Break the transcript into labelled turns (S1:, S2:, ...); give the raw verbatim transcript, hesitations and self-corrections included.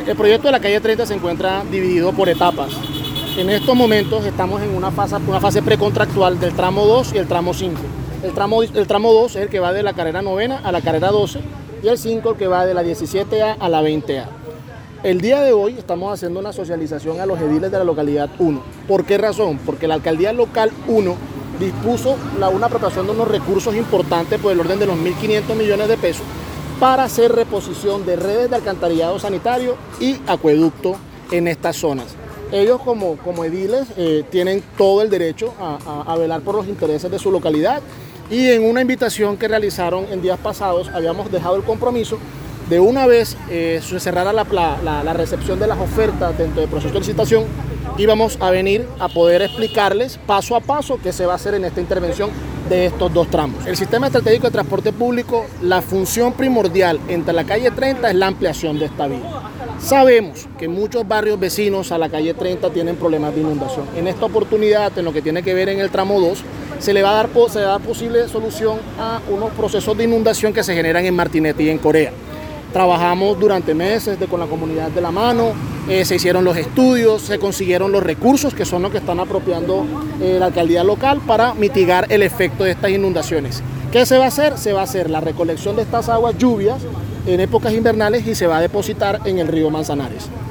S1: El proyecto de la calle treinta se encuentra dividido por etapas. En estos momentos estamos en una fase, una fase precontractual del tramo dos y el tramo cinco. El tramo, el tramo dos es el que va de la carrera novena a la carrera doce y el cinco el que va de la diecisiete A a la veinte A. El día de hoy estamos haciendo una socialización a los ediles de la localidad uno. ¿Por qué razón? Porque la alcaldía local uno dispuso la, una apropiación de unos recursos importantes por el orden de los mil quinientos millones de pesos para hacer reposición de redes de alcantarillado sanitario y acueducto en estas zonas. Ellos como, como ediles eh, tienen todo el derecho a, a, a velar por los intereses de su localidad y en una invitación que realizaron en días pasados habíamos dejado el compromiso de una vez eh, se cerrara la, la, la recepción de las ofertas dentro del proceso de licitación, íbamos a venir a poder explicarles paso a paso qué se va a hacer en esta intervención de estos dos tramos. El sistema estratégico de transporte público, la función primordial entre la calle treinta es la ampliación de esta vía. Sabemos que muchos barrios vecinos a la calle treinta tienen problemas de inundación. En esta oportunidad, en lo que tiene que ver en el tramo dos, se le va a dar, se va a dar posible solución a unos procesos de inundación que se generan en Martinete y en Corea. Trabajamos durante meses de, con la comunidad de la mano, eh, se hicieron los estudios, se consiguieron los recursos que son los que están apropiando eh, la alcaldía local para mitigar el efecto de estas inundaciones. ¿Qué se va a hacer? Se va a hacer la recolección de estas aguas lluvias en épocas invernales y se va a depositar en el río Manzanares.